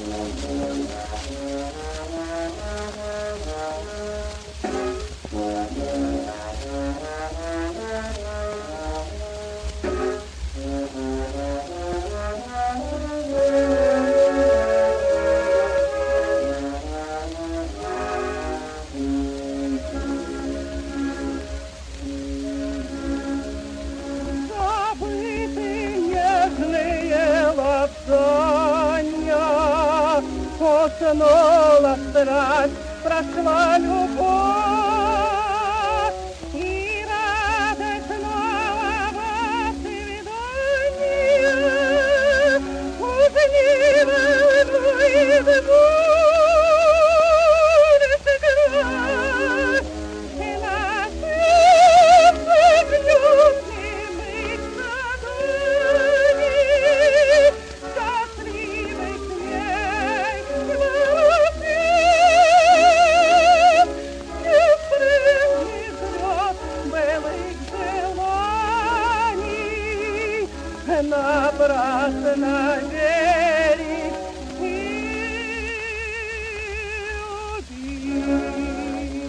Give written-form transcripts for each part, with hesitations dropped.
Поснула страсть, прошла любовь, и радость снова ваши видания, уже не волнует будет играть, и на сердце гнет немых страданий, счастливый напрасно верить и любить.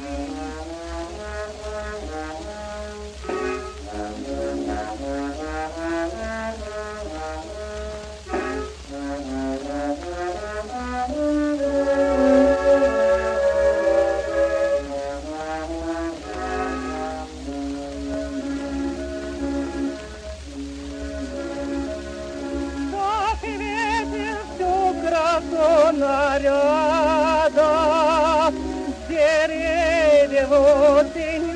Наряда деревьев осень